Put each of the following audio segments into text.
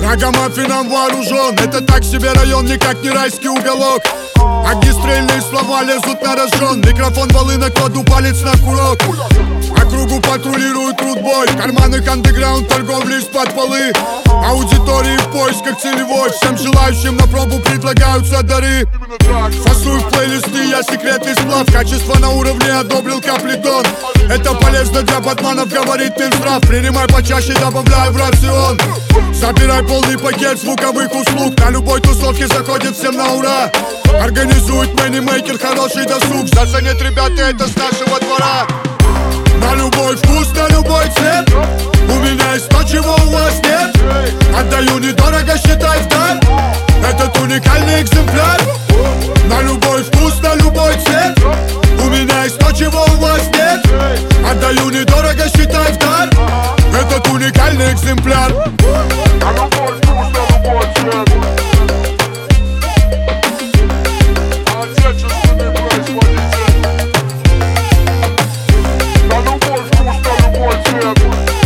Рагамаффином вооружен. Это так себе район, никак не райский уголок. Огнестрельные слова лезут на рожон. Микрофон волына, кладу палец на курок. Округу патрулирует рудбой. Карманы андеграунд, торговли из-под полы. Аудитории в поисках целевой. Всем желающим на пробу предлагаются дары. Фасую в плейлисты, я секретный сплав. Качество на уровне одобрил Каплитон. Это полезно для батманов, говорит Минздрав. Принимай почаще, добавляй в рацион. Забирай полный пакет звуковых услуг. На любой тусовке заходит всем на ура. Организует мэни-мейкер хороший досуг. Заценят ребята это с нашего двора. На любой вкус, на любой цвет. У меня есть то, чего у вас нет. Отдаю недорого, считай в дар. Этот уникальный экземпляр. На любой вкус, на любой цвет. У меня есть то, чего у вас нет. Отдаю недорого, считай в дар. Этот уникальный экземпляр. На любой вкус, на любой цвет. Отечественный производитель. На любой вкус, на любой цвет.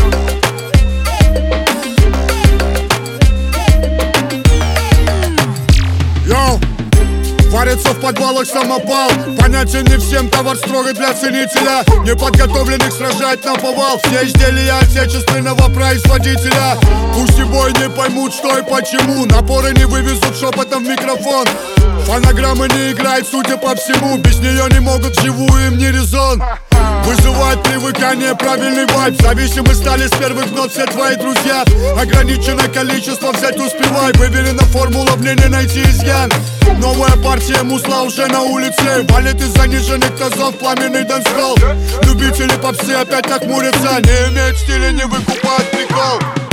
Йоу! Варится в подвалах самопал. Понятен не всем, товар строго для ценителя. Неподготовленных сражать наповал. Все изделия отечественного производителя. Пусть и бой не поймут, что и почему. Напоры не вывезут шепотом в микрофон. Фонограмма не играет, судя по всему. Без нее не могут вживую, им не резон. Вызывает привыкание, правильный вайб. Зависимы стали с первых нот все твои друзья. Ограниченное количество взять успевай. Выверена формула, в ней не найти изъян. Новая партия мусла уже на улице. Валит из заниженных тазов пламенный дэнс-холл. Любители попсы опять нахмурятся. Не имеют стиля, не выкупают прикол.